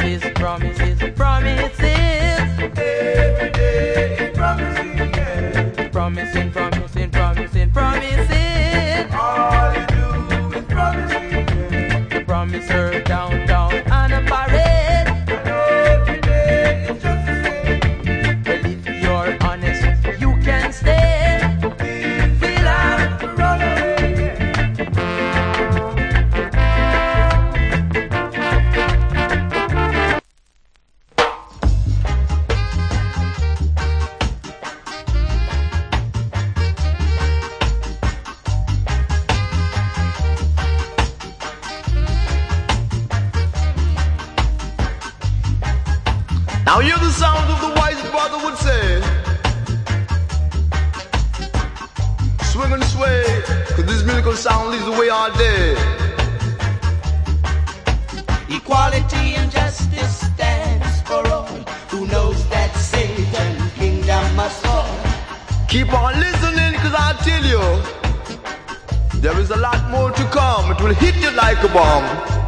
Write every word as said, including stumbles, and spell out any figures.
Promises, promises, promises. Every day it's promising, yeah. Promising, promising, promising, promising. All you do is promising, yeah. Promiser downtown on a parade. And every day it's just the same. Well, if you're honest, you can stay. Feel like to run away, yeah. Now hear the sound of the wise brother would say, swing and sway, cause this musical sound leads the way all day. Equality and justice stands for all who knows that Satan's kingdom must fall. Keep on listening, cause I tell you, there is a lot more to come. It will hit you like a bomb.